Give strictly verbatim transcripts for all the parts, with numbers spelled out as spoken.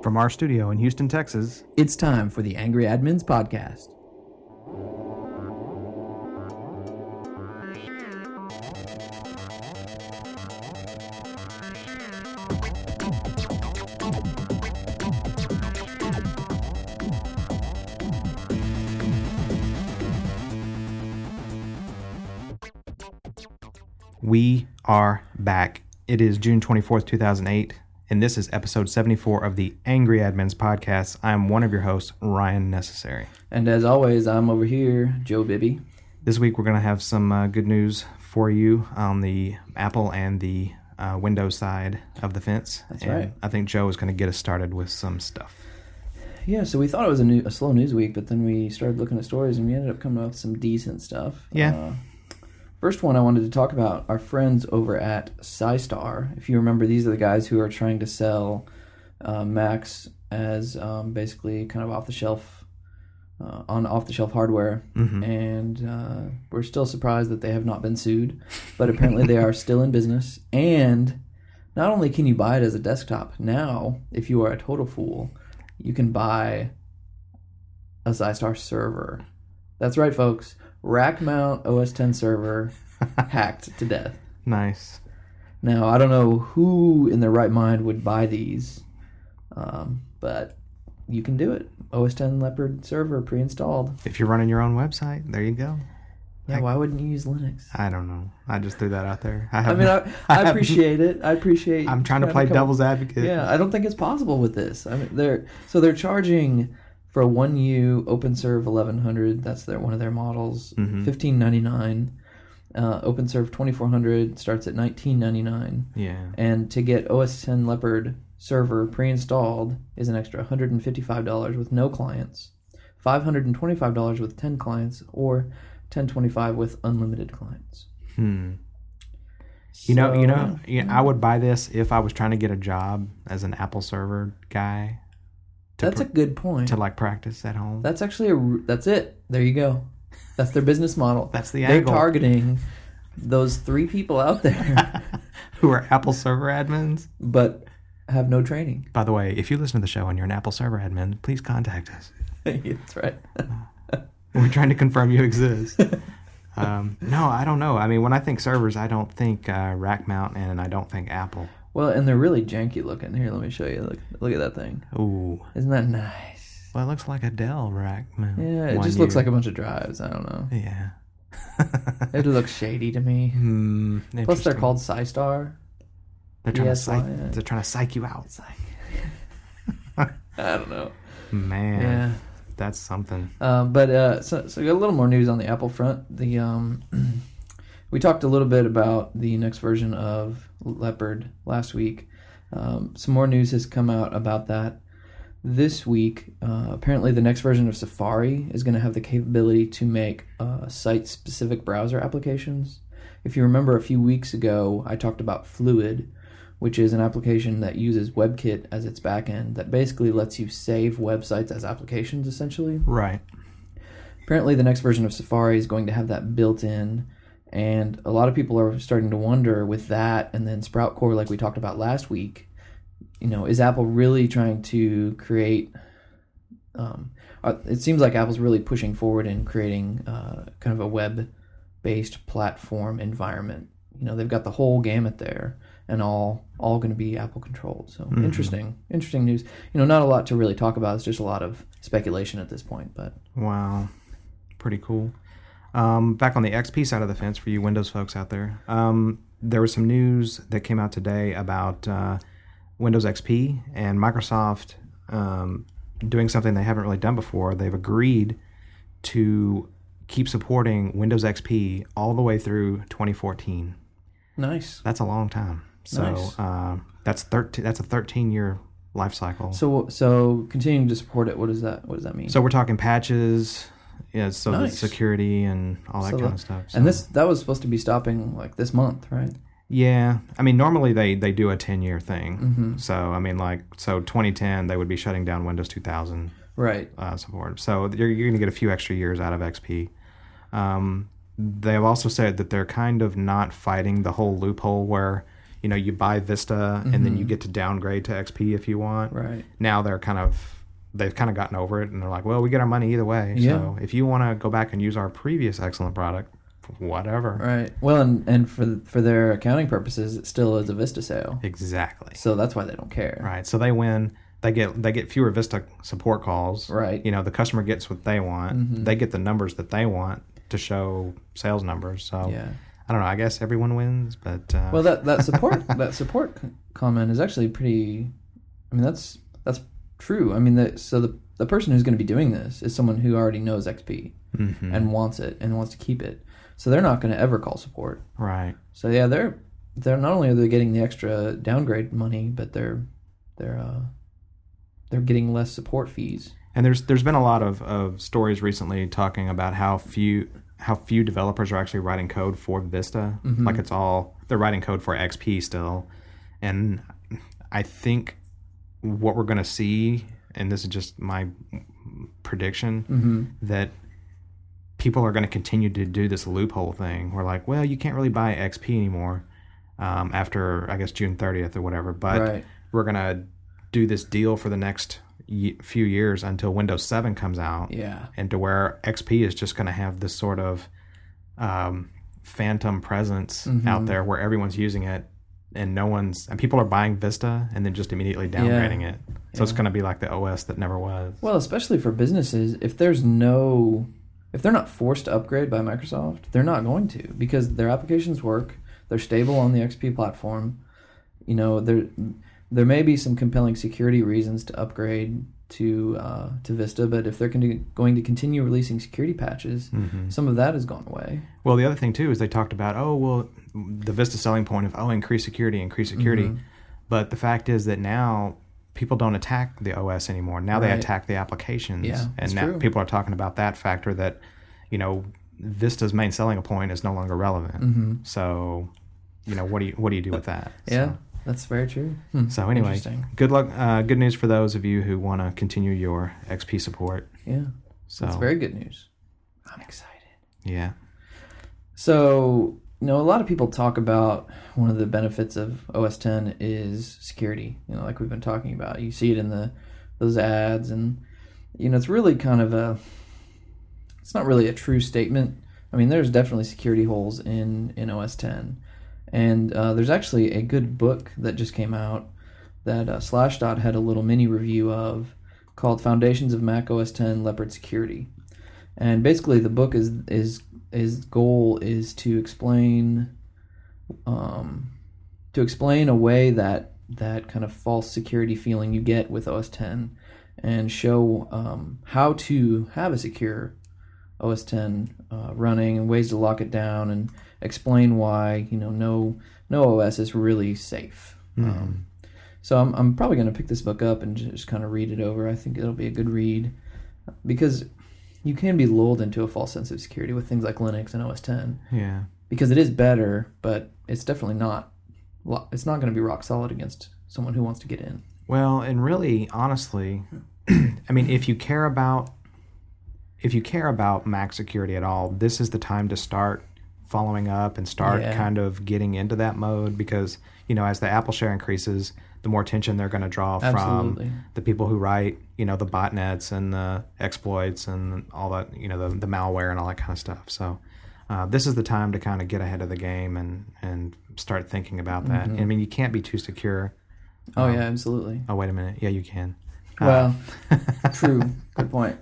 From our studio in Houston, Texas, It's time for the Angry Admins Podcast. we are back. It is June twenty-fourth, two thousand eight, and this is episode seventy-four of the Angry Admins Podcast. I'm one of your hosts, Ryan Necessary. And as always, I'm over here, Joe Bibby. This week, we're going to have some uh, good news for you on the Apple and the uh, Windows side of the fence. That's and right. I think Joe is going to get us started with some stuff. Yeah, so we thought it was a, new, a slow news week, but then we started looking at stories, and we ended up coming up with some decent stuff. Yeah. Uh, First one I wanted to talk about our friends over at SciStar. If you remember, these are the guys who are trying to sell uh, Macs as um, basically kind of off-the-shelf, uh, on off-the-shelf hardware. Mm-hmm. And uh, we're still surprised that they have not been sued, but apparently they are still in business. And not only can you buy it as a desktop, now, if you are a total fool, you can buy a SciStar server. That's right, folks. Rack mount O S X server hacked to death. Nice. Now, I don't know who in their right mind would buy these, um, but you can do it. O S X Leopard server pre-installed. If you're running your own website, there you go. Yeah, I, why wouldn't you use Linux? I don't know. I just threw that out there. I, I have, mean, I, I have- appreciate it. I appreciate. I'm trying to play come- devil's advocate. Yeah, I don't think it's possible with this. I mean, they're so they're charging for a one U OpenServe eleven hundred. That's their one of their models. Mhm. fifteen ninety-nine. Uh, OpenServe twenty-four hundred starts at nineteen ninety-nine. Yeah. And to get O S X Leopard server pre-installed is an extra one hundred fifty-five dollars with no clients, five hundred twenty-five dollars with ten clients, or ten twenty-five with unlimited clients. Hmm. You know, you know, So, you know, I would buy this if I was trying to get a job as an Apple server guy. To that's pr- a good point. to like practice at home. That's actually a. r- That's it. There you go. That's their business model. That's the They're angle. targeting those three people out there, Who are Apple server admins? but have no training. By the way, if you listen to the show and you're an Apple server admin, please contact us. That's right. We're trying to confirm you exist. um, no, I don't know. I mean, when I think servers, I don't think uh, rack mount, and I don't think Apple. Well, and they're really janky looking. Here, let me show you. Look, look at that thing. Ooh. Isn't that nice? Well, it looks like a Dell rack mount. Yeah, it One just looks year. like a bunch of drives. I don't know. Yeah. It looks shady to me. Hmm, Plus, they're interesting. called SciStar. They're trying Yes, to psych. I- uh, They're trying to psych you out. It's like I don't know. Man, Yeah. that's something. Um, but uh, so, so we got a little more news on the Apple front. The um, we talked a little bit about the next version of Leopard last week. Um, some more news has come out about that this week. Uh, apparently, the next version of Safari is going to have the capability to make uh, site-specific browser applications. If you remember, a few weeks ago, I talked about Fluid, which is an application that uses WebKit as its backend that basically lets you save websites as applications, essentially. Right. Apparently, the next version of Safari is going to have that built in, and a lot of people are starting to wonder with that and then Sprout Core, like we talked about last week, you know, is Apple really trying to create... Um, uh, it seems like Apple's really pushing forward in creating uh, kind of a web-based platform environment. You know, they've got the whole gamut there, and all all going to be Apple controlled. So Mm-hmm. interesting, interesting news. You know, not a lot to really talk about. It's just a lot of speculation at this point. But Wow. Pretty cool. Um, back on the X P side of the fence for you Windows folks out there, um, there was some news that came out today about uh, Windows X P and Microsoft um, doing something they haven't really done before. They've agreed to keep supporting Windows X P all the way through twenty fourteen. nice. That's a long time. So Nice. uh, that's thirteen. That's a thirteen year life cycle. So so continuing to support it. What does that What does that mean? So we're talking patches, yeah, so the Nice. security and all that So kind the- of stuff. So, and this that was supposed to be stopping like this month, right? yeah, I mean, normally they, they do a ten year thing. Mm-hmm. So I mean, like, so twenty ten they would be shutting down Windows two thousand Right. uh, support. So you're you're going to get a few extra years out of X P. Um, they have also said that they're kind of not fighting the whole loophole where you know, you buy Vista mm-hmm. and then you get to downgrade to X P if you want. Right. Now they're kind of, they've kind of gotten over it and they're like, well, we get our money either way. Yeah. So if you want to go back and use our previous excellent product, whatever. Right. Well, and, and for for their accounting purposes, it still is a Vista sale. Exactly. So that's why they don't care. Right. So they win. They get they get fewer Vista support calls. Right. You know, the customer gets what they want. Mm-hmm. They get the numbers that they want to show sales numbers. So yeah. I don't know. I guess everyone wins, but uh... well, that that support that support comment is actually pretty. I mean, that's that's true. I mean, the, so the the person who's going to be doing this is someone who already knows X P mm-hmm. and wants it and wants to keep it. So they're not going to ever call support. Right. So yeah, they're they're not only are they getting the extra downgrade money, but they're they're uh, they're getting less support fees. And there's there's been a lot of, of stories recently talking about how few how few developers are actually writing code for Vista. Mm-hmm. Like it's all they're writing code for X P still. And I think what we're going to see, and this is just my prediction, mm-hmm. that people are going to continue to do this loophole thing. We're like, well, you can't really buy X P anymore um, after, I guess, June thirtieth or whatever. But right. we're going to do this deal for the next y- few years until Windows seven comes out. Yeah. And to where X P is just going to have this sort of um, phantom presence mm-hmm. out there where everyone's using it and no one's, and people are buying Vista and then just immediately downgrading yeah. it. So yeah. it's going to be like the O S that never was. Well, especially for businesses, if there's no, if they're not forced to upgrade by Microsoft, they're not going to, because their applications work, they're stable on the X P platform. You know, there there may be some compelling security reasons to upgrade to uh, to Vista, but if they're con- going to continue releasing security patches, mm-hmm. some of that has gone away. Well, the other thing too is they talked about, oh, well, the Vista selling point of, oh, increase security, increase security. Mm-hmm. But the fact is that now people don't attack the O S anymore. Now right. they attack the applications. Yeah, and now true. people are talking about that factor that, you know, Vista's main selling point is no longer relevant. Mm-hmm. So, you know, what do you what do you do with that? Yeah. So, that's very true. Hmm. so anyway, good luck. Uh, good news for those of you who want to continue your X P support. Yeah, so that's very good news. I'm excited. Yeah. So, you know, a lot of people talk about one of the benefits of O S ten is security. You know, like we've been talking about. You see it in the those ads, and you know, it's really kind of a. It's not really a true statement. I mean, there's definitely security holes in in O S ten. And uh, there's actually a good book that just came out that uh, Slashdot had a little mini review of called Foundations of Mac O S ten Leopard Security. And basically the book is is his goal is to explain um, to explain a way that that kind of false security feeling you get with O S ten and show um, how to have a secure O S ten uh, running and ways to lock it down and explain why, you know, no no O S is really safe. Mm-hmm. Um, so I'm I'm probably going to pick this book up and just kind of read it over. I think it'll be a good read because you can be lulled into a false sense of security with things like Linux and O S ten. Yeah. Because it is better, but it's definitely not. It's not going to be rock solid against someone who wants to get in. Well, and really, honestly, I mean, if you care about if you care about Mac security at all, this is the time to start following up and start Yeah. kind of getting into that mode because, you know, as the Apple share increases, the more attention they're going to draw Absolutely. from the people who write, you know, the botnets and the exploits and all that, you know, the, the malware and all that kind of stuff. So uh, this is the time to kind of get ahead of the game and, and start thinking about that. Mm-hmm. I mean, you can't be too secure. Oh, Um, yeah, absolutely. Oh, wait a minute. Yeah, you can. Well, Uh, true. Good point.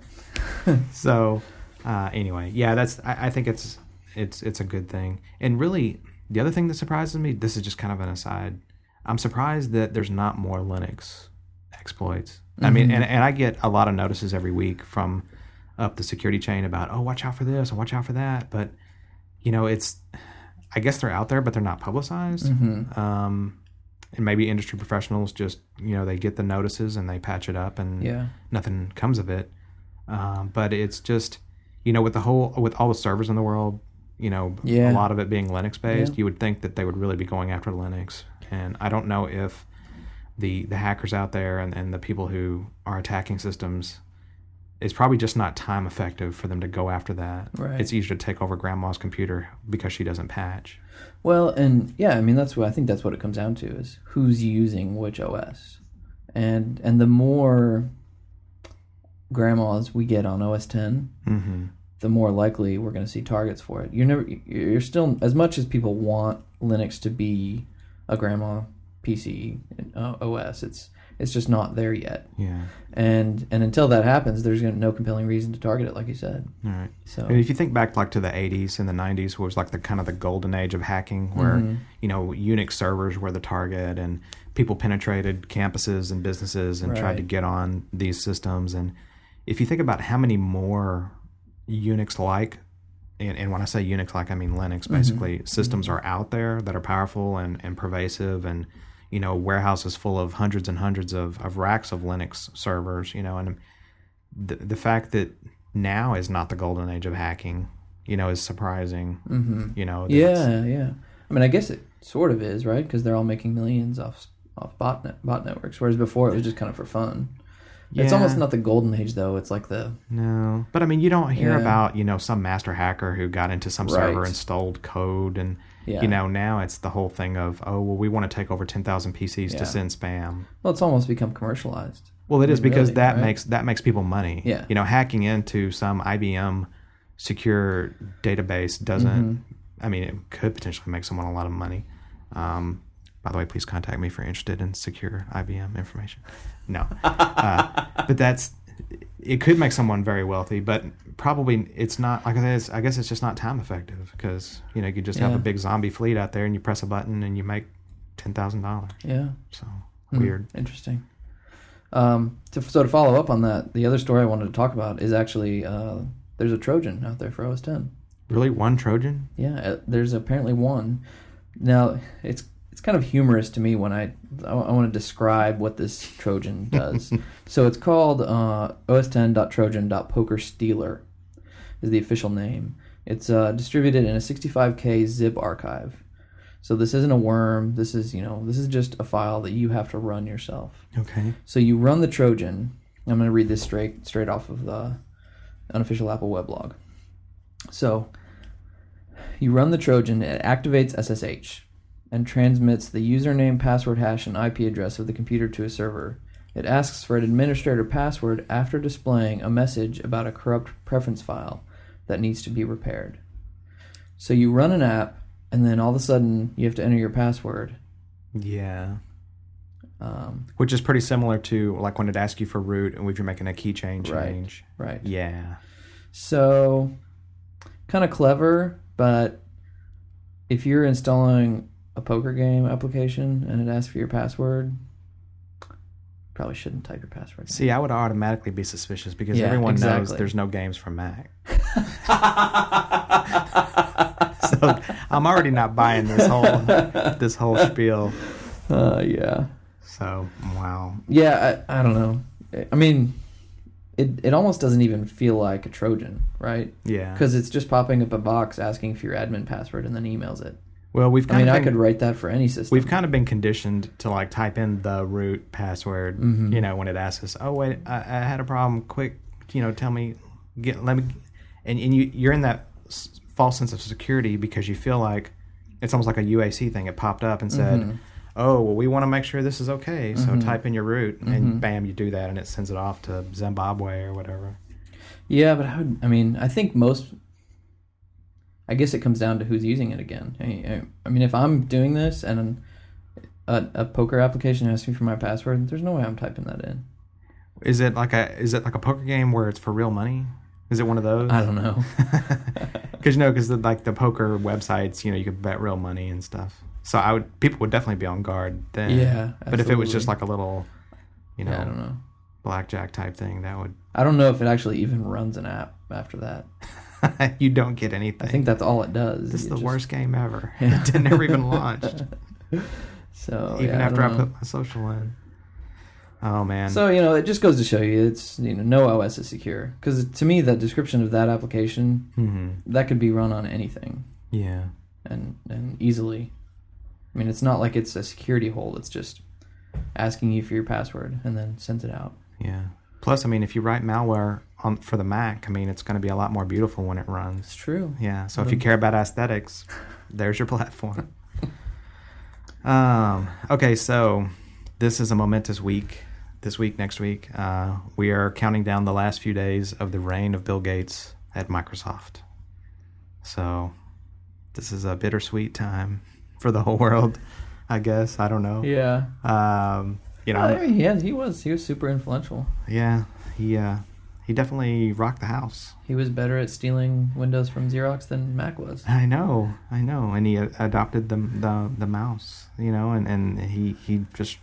So, uh, anyway, yeah, that's. I, I think it's it's it's a good thing. And really, the other thing that surprises me. This is just kind of an aside. I'm surprised that there's not more Linux exploits. I mean, Mhm. and and I get a lot of notices every week from up the security chain about, oh, watch out for this and watch out for that. But you know, it's. I guess they're out there, but they're not publicized. Mm-hmm. Um, and maybe industry professionals just, you know, they get the notices and they patch it up and Yeah. nothing comes of it. Um, but it's just, you know, with the whole, with all the servers in the world, you know, Yeah. a lot of it being Linux based, Yeah. you would think that they would really be going after Linux. And I don't know if the, the hackers out there and, and the people who are attacking systems, it's probably just not time effective for them to go after that. Right. It's easier to take over grandma's computer because she doesn't patch. Well, and yeah, I mean that's what I think that's what it comes down to is who's using which O S, and and the more grandmas we get on O S ten, Mm-hmm. the more likely we're going to see targets for it. You're never, you're still, as much as people want Linux to be a grandma P C uh, O S, it's it's just not there yet. Yeah. And and until that happens, there's gonna, no compelling reason to target it, like you said. All right. So And if you think back like to the eighties and the nineties, was like the kind of the golden age of hacking, where Mhm. you know Unix servers were the target, and people penetrated campuses and businesses and tried Right. to get on these systems. And if you think about how many more Unix-like, and, and when I say Unix-like, I mean Linux, basically, Mhm. systems are out there that are powerful and, and pervasive, and you know warehouses full of hundreds and hundreds of, of racks of Linux servers, you know, and the the fact that now is not the golden age of hacking, you know, is surprising. hmm You know, that it's- yeah, yeah. I mean, I guess it sort of is, right? Because they're all making millions off off botnet bot networks, whereas before it was just kind of for fun. It's Yeah. almost not the golden age, though. It's like the No, but I mean, you don't hear Yeah. about, you know, some master hacker who got into some server Right. and stole code, and yeah. you know, now it's the whole thing of, oh, well, we want to take over ten thousand P Cs Yeah. to send spam. Well, it's almost become commercialized. Well, it I is mean, because really, that right? makes that makes people money. Yeah. You know, hacking into some I B M secure database doesn't. Mhm. I mean, it could potentially make someone a lot of money. Um, by the way, please contact me if you're interested in secure I B M information. No, uh, but that's it could make someone very wealthy, but probably it's not. Like I said, it's, I guess it's just not time effective because you know you just have Yeah. a big zombie fleet out there and you press a button and you make ten thousand dollars. Yeah. So Hmm. weird. Interesting. Um, to, so to follow up on that, the other story I wanted to talk about is actually uh, there's a Trojan out there for O S ten. Really, one Trojan? Yeah, uh, there's apparently one. Now it's it's kind of humorous to me when I I, I want to describe what this Trojan does. So it's called uh, O S ten dot trojan dot poker stealer is the official name. It's uh, distributed in a sixty-five K zip archive. So this isn't a worm. This is you know this is just a file that you have to run yourself. Okay. So you run the Trojan. I'm going to read this straight straight off of the unofficial Apple weblog. So you run the Trojan, it activates S S H and transmits the username, password hash, and I P address of the computer to a server. It asks for an administrator password after displaying a message about a corrupt preference file that needs to be repaired. So you run an app, and then all of a sudden you have to enter your password. Yeah. Um, Which is pretty similar to like when it asks you for root and if you're making a keychain Right. change. right. Yeah. So, kind of clever, but if you're installing a poker game application and it asks for your password, probably shouldn't type your password. See, I would automatically be suspicious because Yeah, everyone knows exactly. there's no games for Mac. So I'm already not buying this whole this whole spiel. Uh, yeah. So wow. Yeah, I, I don't know. I mean, it, it almost doesn't even feel like a Trojan, right? Yeah. Because it's just popping up a box asking for your admin password and then emails it. Well, we've I kind mean, of I been, could write that for any system. we've kind of been conditioned to like type in the root password. Mhm. You know, when it asks us, "Oh wait, I, I had a problem. Quick, you know, tell me, get let me," and and you you're in that s- false sense of security because you feel like it's almost like a U A C thing. It popped up and said, Mhm. "Oh, well, we want to make sure this is okay, so Mhm. type in your root," Mhm. and bam, you do that, and it sends it off to Zimbabwe or whatever. Yeah, but I would. I mean, I think most. I guess it comes down to who's using it again. I, I mean, if I'm doing this and a, a poker application asks me for my password, there's no way I'm typing that in. Is it like a is it like a poker game where it's for real money? Is it one of those? I don't know. Because you know, because like the poker websites, you know, you could bet real money and stuff. So I would people would definitely be on guard then. Yeah, But if it was just absolutely. like a little, you know, Yeah, I don't know. blackjack type thing, that would I don't know if it actually even runs an app after that. you don't get anything. I think that's all it does. this is It the just- worst game ever. It never even launched. So Even yeah, after I, don't know. put my social in. Oh man. So you know, it just goes to show you, it's you know, no O S is secure. Because to me, the description of that application hmm that could be run on anything. Yeah. and and easily. I mean, it's not like it's a security hole. It's just asking you for your password and then sends it out. Yeah. Plus, I mean, if you write malware on for the Mac, I mean, it's going to be a lot more beautiful when it runs. It's true. Yeah. So if you care about aesthetics, there's your platform. um. Okay. So this is a momentous week. This week, next week, uh, we are counting down the last few days of the reign of Bill Gates at Microsoft. So this is a bittersweet time for the whole world, I guess. I don't know. Yeah. Um, you know. I mean, yeah, he was. He was super influential. Yeah. He uh, he definitely rocked the house. He was better at stealing Windows from Xerox than Mac was. I know. I know. And he uh, adopted the the the mouse. You know, and and he he just.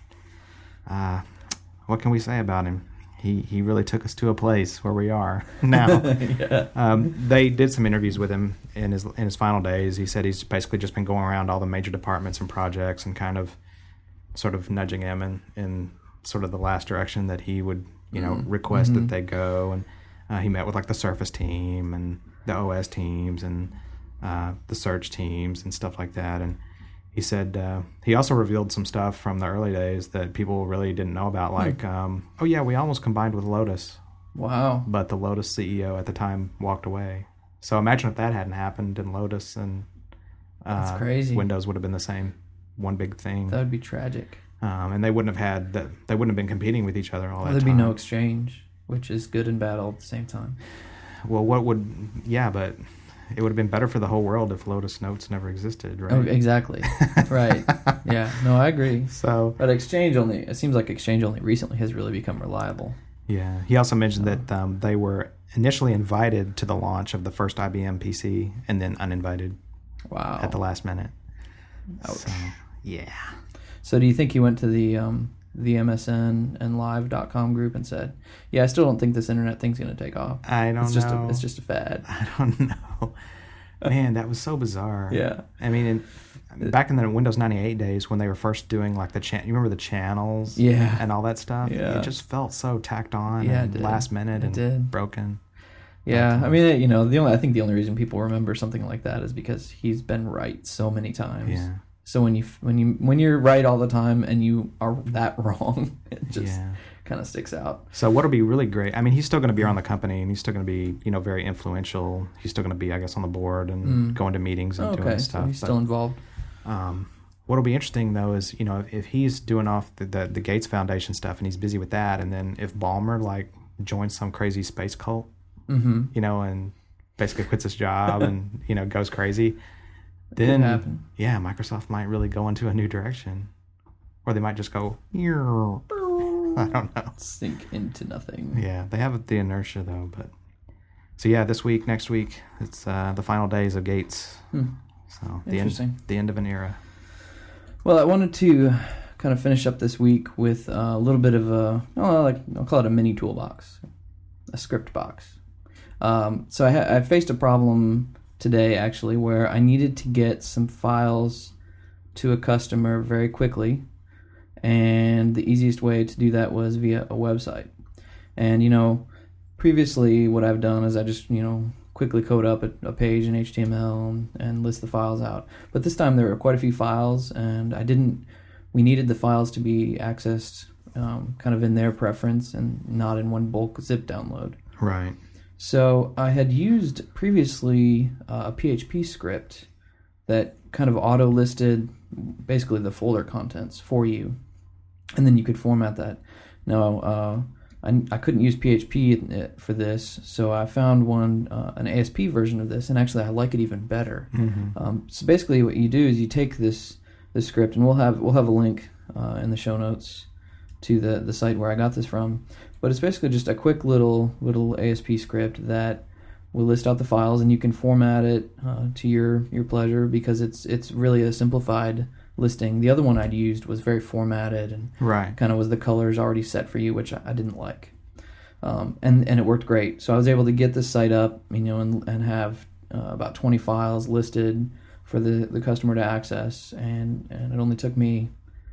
Uh, What can we say about him? He he really took us to a place where we are now. yeah. um, they did some interviews with him in his in his final days. He said he's basically just been going around all the major departments and projects and kind of sort of nudging him in, in sort of the last direction that he would, you know, Mm-hmm. request Mm-hmm. that they go. And uh, he met with like the Surface team and the O S teams and uh, the search teams and stuff like that. And he said uh, he also revealed some stuff from the early days that people really didn't know about, like, um, oh yeah, we almost combined with Lotus, Wow. but the Lotus C E O at the time walked away. So imagine if that hadn't happened and Lotus and uh, That's crazy. Windows would have been the same, one big thing, That would be tragic. um, and they wouldn't have had that. They wouldn't have been competing with each other all Well, that there'd time. be no exchange, which is good and bad all at the same time. Well, what would yeah, but it would have been better for the whole world if Lotus Notes never existed, right? Oh, exactly. Right. Yeah. No, I agree. So But Exchange only, it seems like Exchange only recently has really become reliable. yeah, he also mentioned that um, they were initially invited to the launch of the first I B M P C and then uninvited Wow. at the last minute. Ouch. So yeah, So do you think he went to the um, the M S N and live dot com group and said, yeah, I still don't think this internet thing's going to take off. I don't It's just know. a, it's just a fad. I don't know. Man, that was so bizarre. Yeah. I mean, in, back in the Windows ninety-eight days when they were first doing like the chan, you remember the channels, Yeah. and all that stuff. Yeah. It just felt so tacked on, Yeah, it and did. last minute, It and did. broken. Yeah, But, uh, I mean, you know, the only I think the only reason people remember something like that is because he's been right so many times. Yeah, So when you when you when you're right all the time and you are that wrong, it just yeah. kind of sticks out. So what'll be really great? I mean, he's still going to be around the company, and he's still going to be, you know, very influential. He's still going to be, I guess, on the board and Mm. going to meetings and Oh, doing okay, stuff. so he's But, still involved. um, what'll be interesting though is, you know, if, if he's doing off the, the the Gates Foundation stuff and he's busy with that, and then if Ballmer like joins some crazy space cult, Mm-hmm. you know, and basically quits his job and you know goes crazy, Could then happen. yeah, Microsoft might really go into a new direction, or they might just go. I don't know. Sink into nothing. Yeah, they have the inertia though, but so yeah, this week, next week, it's uh, the final days of Gates. Hmm. So the Interesting. end, the end of an era. Well, I wanted to kind of finish up this week with a little bit of a, oh, like I'll call it a mini toolbox, a script box. Um, so I, ha- I faced a problem today actually where I needed to get some files to a customer very quickly, and the easiest way to do that was via a website. And you know, previously what I've done is I just you know quickly code up a, a page in H T M L and, and list the files out. But this time there were quite a few files, and I didn't. We needed the files to be accessed um, kind of in their preference and not in one bulk zip download. Right. So I had used previously uh, a P H P script that kind of auto-listed basically the folder contents for you, and then you could format that. Now, uh, I, I couldn't use P H P for this, so I found one, uh, an A S P version of this, and actually I like it even better. Mm-hmm. Um, so basically, what you do is you take this this script, and we'll have we'll have a link uh, in the show notes to the the site where I got this from. But it's basically just a quick little little A S P script that will list out the files, and you can format it uh, to your your pleasure because it's it's really a simplified listing. The other one I'd used was very formatted and Right. kind of was the colors already set for you, which I, I didn't like. Um, and and it worked great. So I was able to get this site up, you know, and and have uh, about twenty files listed for the, the customer to access, and, and it only took me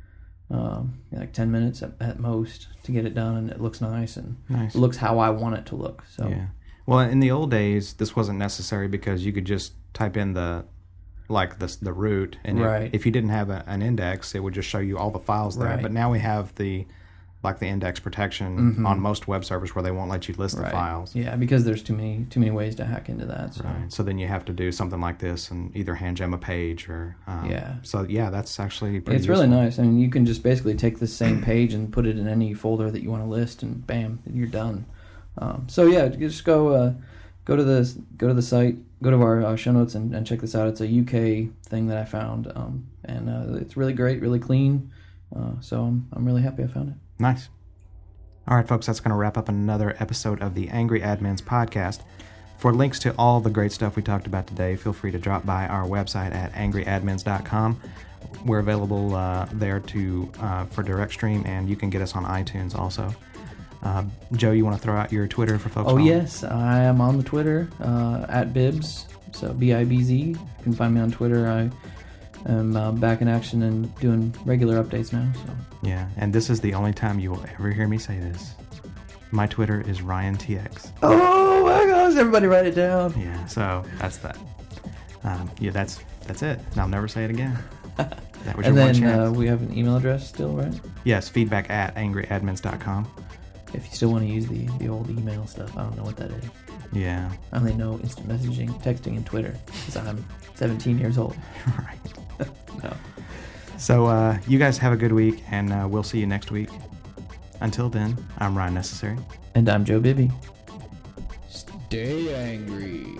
um, like ten minutes at, at most to get it done, and it looks nice and Nice. it looks how I want it to look. So Yeah. Well, in the old days, this wasn't necessary because you could just type in the, like the the root, and Right. if, if you didn't have a, an index, it would just show you all the files there. Right. But now we have the, like the index protection Mm-hmm. on most web servers where they won't let you list the Right. files. Yeah, because there's too many too many ways to hack into that. So. Right. So then you have to do something like this and either hand gem a page or um, Yeah. So yeah, that's actually pretty It's really useful. nice. I mean, you can just basically take this same page and put it in any folder that you want to list, and bam, you're done. Um, so yeah, just go uh, go to the go to the site, go to our uh, show notes, and, and check this out. It's a U K thing that I found, um, and uh, it's really great, really clean. Uh, so I'm I'm really happy I found it. Nice. All right, folks, that's going to wrap up another episode of the Angry Admins podcast. For links to all the great stuff we talked about today, feel free to drop by our website at angry admins dot com. We're available uh, there to uh, for direct stream, and you can get us on iTunes also. Uh, Joe, you want to throw out your Twitter for folks? Oh on? yes, I am on the Twitter uh, at Bibs, so B I B Z. You can find me on Twitter. I am uh, back in action and doing regular updates now. So Yeah, and this is the only time you will ever hear me say this. My Twitter is Ryan T X. oh my gosh, everybody write it down. Yeah, so that's that. Um, yeah, that's that's it. And I'll never say it again. That was And your one then chance. uh, we have an email address still, right? Yes, feedback at angry admins dot com. If you still want to use the, the old email stuff, I don't know what that is. Yeah. I only know instant messaging, texting, and Twitter because I'm seventeen years old. Right. No. So uh, you guys have a good week, and uh, we'll see you next week. Until then, I'm Ryan Necessary. And I'm Joe Bibby. Stay angry.